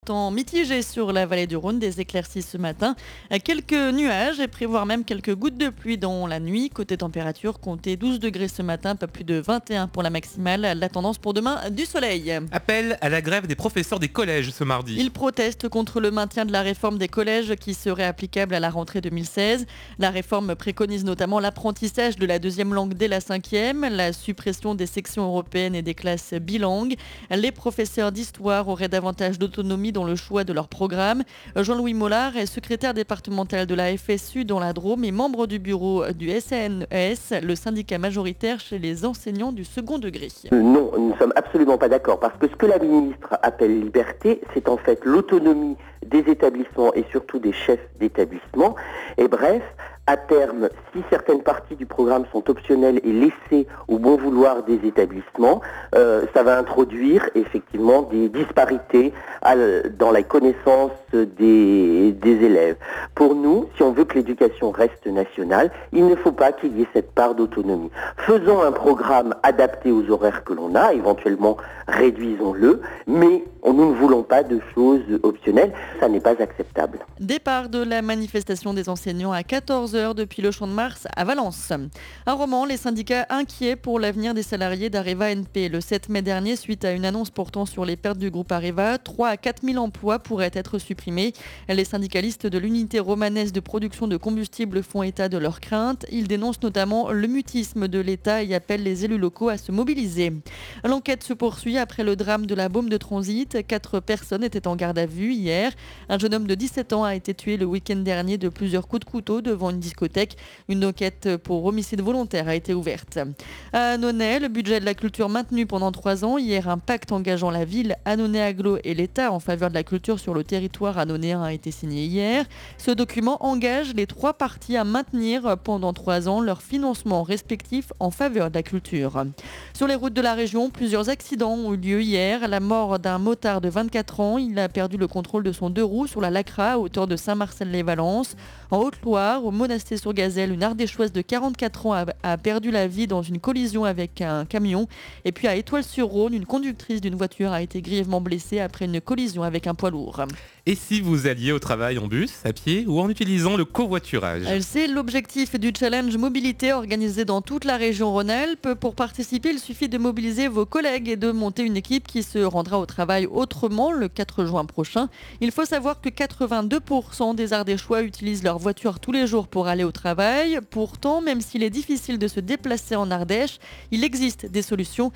Temps mitigé sur la vallée du Rhône, des éclaircies ce matin, quelques nuages et prévoir même quelques gouttes de pluie dans la nuit. Côté température, comptez 12 degrés ce matin, pas plus de 21 pour la maximale. La tendance pour demain, du soleil. Appel à la grève des professeurs des collèges ce mardi. Ils protestent contre le maintien de la réforme des collèges qui serait applicable à la rentrée 2016. La réforme préconise notamment l'apprentissage de la deuxième langue dès la cinquième, la suppression des sections européennes et des classes bilingues. Les professeurs d'histoire auraient davantage d'autonomie dans le choix de leur programme. Jean-Louis Mollard est secrétaire départemental de la FSU dans la Drôme et membre du bureau du SNES, le syndicat majoritaire chez les enseignants du second degré. Non, nous ne sommes absolument pas d'accord parce que ce que la ministre appelle liberté, c'est en fait l'autonomie des établissements et surtout des chefs d'établissement. Et bref, à terme, si certaines parties du programme sont optionnelles et laissées au bon vouloir des établissements, ça va introduire effectivement des disparités dans la connaissance des élèves. Pour nous, si on veut que l'éducation reste nationale, il ne faut pas qu'il y ait cette part d'autonomie. Faisons un programme adapté aux horaires que l'on a, éventuellement réduisons-le, mais nous ne voulons pas de choses optionnelles, ça n'est pas acceptable. Départ de la manifestation des enseignants à 14h depuis le Champ de Mars à Valence. Un roman, les syndicats inquiets pour l'avenir des salariés d'Areva NP. Le 7 mai dernier, suite à une annonce portant sur les pertes du groupe Areva, 3 à 4 000 emplois pourraient être supprimés. Les syndicalistes de l'unité romanaise de production de combustible font état de leurs craintes. Ils dénoncent notamment le mutisme de l'État et appellent les élus locaux à se mobiliser. L'enquête se poursuit après le drame de la Baume de Transit. 4 personnes étaient en garde à vue hier. Un jeune homme de 17 ans a été tué le week-end dernier de plusieurs coups de couteau devant une discothèque. Une enquête pour homicide volontaire a été ouverte. À Annonay, le budget de la culture maintenu pendant 3 ans. Hier, un pacte engageant la ville, Annonay Agglo et l'État en faveur de la culture sur le territoire annonnéen a été signé hier. Ce document engage les 3 parties à maintenir pendant 3 ans leur financement respectif en faveur de la culture. Sur les routes de la région, plusieurs accidents ont eu lieu hier. La mort d'un motard de 24 ans. Il a perdu le contrôle de son 2 roues sur la Lacra à hauteur de Saint-Marcel-les-Valences. En Haute-Loire, au Monasté-sur-Gazelle, une Ardéchoise de 44 ans a perdu la vie dans une collision avec un camion. Et puis à Étoile-sur-Rhône, une conductrice d'une voiture a été grièvement blessée après une collision avec un poids lourd. Et si vous alliez au travail en bus, à pied ou en utilisant le covoiturage? C'est l'objectif du challenge mobilité organisé dans toute la région Rhône-Alpes. Pour participer, il suffit de mobiliser vos collègues et de monter une équipe qui se rendra au travail autrement le 4 juin prochain. Il faut savoir que 82% des Ardéchois utilisent leur voiture tous les jours pour aller au travail. Pourtant, même s'il est difficile de se déplacer en Ardèche, il existe des solutions.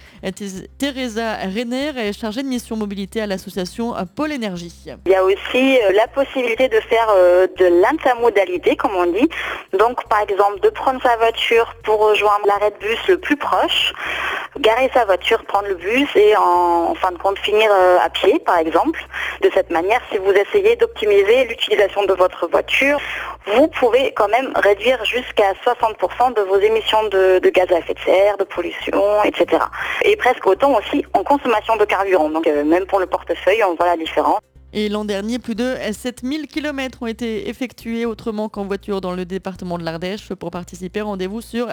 Teresa Renner est chargée de mission mobilité à l'association Pôle Énergie. Il y a aussi la possibilité de faire de l'intermodalité, comme on dit. Donc, par exemple, de prendre sa voiture pour rejoindre l'arrêt de bus le plus proche, garer sa voiture, prendre le bus et en fin de compte finir à pied, par exemple. De cette manière, si vous essayez d'optimiser l'utilisation de votre voiture, vous pouvez quand même réduire jusqu'à 60% de vos émissions de gaz à effet de serre, de pollution, etc. Et presque autant aussi en consommation de carburant. Donc, même pour le portefeuille, on voit la différence. Et l'an dernier, plus de 7000 km ont été effectués autrement qu'en voiture dans le département de l'Ardèche. Pour participer, rendez-vous sur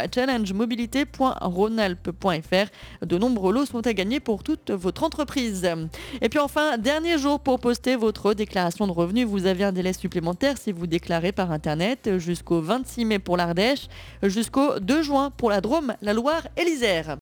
challengemobilité.ronalp.fr. De nombreux lots sont à gagner pour toute votre entreprise. Et puis enfin, dernier jour pour poster votre déclaration de revenus. Vous avez un délai supplémentaire si vous déclarez par Internet jusqu'au 26 mai pour l'Ardèche, jusqu'au 2 juin pour la Drôme, la Loire et l'Isère.